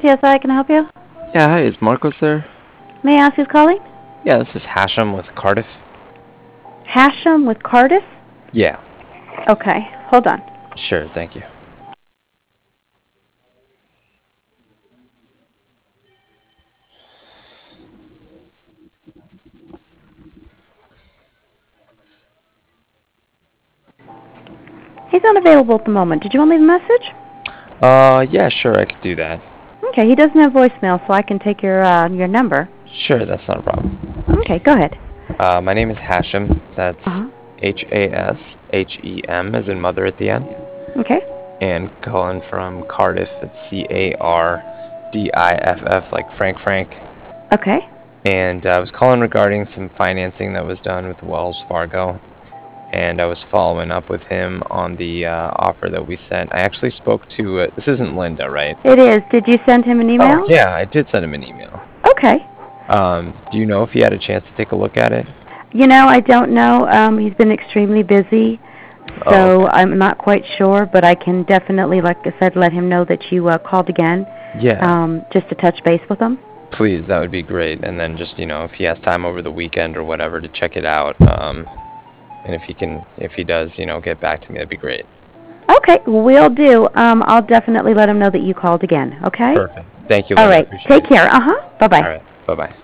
TSI, I can help you. Yeah, hi, is Marcos there? May I ask who's calling? Yeah, this is Hashem with Cardiff. Hashem with Cardiff? Yeah, Okay, hold on. sure, thank you. He's unavailable at the moment. Did you want to leave a message? Yeah, sure, I could do that. Okay, he doesn't have voicemail, so I can take your number. Sure, that's not a problem. Okay, go ahead. My name is Hashem. That's Uh-huh. Hashem, as in mother at the end. Okay. And calling from Cardiff, it's Cardiff, like Frank. Okay. And I was calling regarding some financing that was done with Wells Fargo. And I was following up with him on the offer that we sent. I actually spoke to, this isn't Linda, right? It is. Did you send him an email? Oh, yeah, I did send him an email. Okay. Do you know if he had a chance to take a look at it? You know, I don't know. He's been extremely busy, so I'm not quite sure, but I can definitely, like I said, let him know that you called again. Yeah. Just to touch base with him. Please, that would be great. And then just, if he has time over the weekend or whatever to check it out, and if he does, get back to me, that'd be great. Okay, will do. I'll definitely let him know that you called again, okay? Perfect. Thank you, All Linda. right, Appreciate take it. care. Bye-bye. All right, bye-bye.